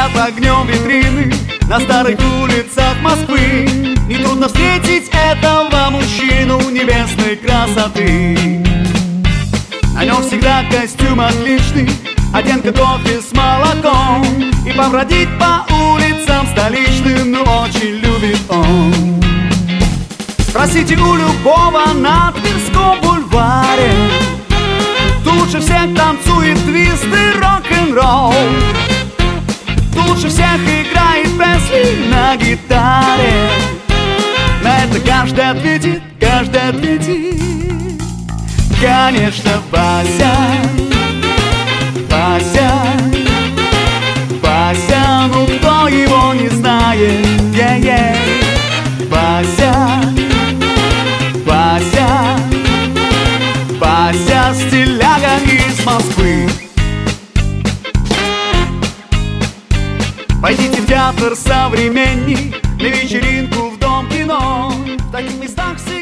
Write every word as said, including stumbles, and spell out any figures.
горят огнем витрины на старых улицах Москвы. Нетрудно встретить этого мужчину небесной красоты. На нем всегда костюм отличный, одет как кофе с молоком, и побродить по улицам столичным, ну очень любит он. Спросите у любого на Тверском бульваре, тут лучше всех танцует твист и рок-н-ролл. Тут лучше всех играет Пресли на гитаре. На это каждый ответит, каждый ответит: конечно, Вася, Вася, Вася, ну кто его не знает, yeah-yeah. Вася, Вася, Вася, стиляга из Москвы. Пойдите в театр «Современник», на вечеринку в Дом кино. В таких местах всегда